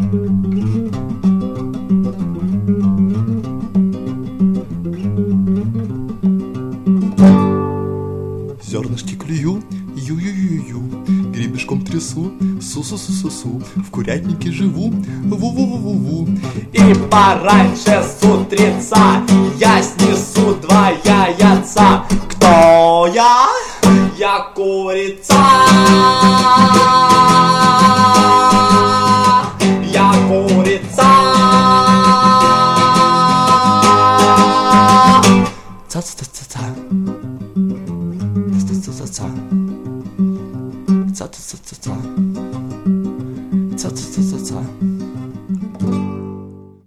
Зернышки клюю, ю-ю-ю-ю, гребешком трясу, су-су-су-су-су, в курятнике живу, ву-ву-ву-ву-ву. И пораньше с утреца я снесу 2 яйца. Кто я? Я курица. Я курица. Ца-ца-ца-ца. Ца-ца-ца-ца. Ца-ца-ца-ца.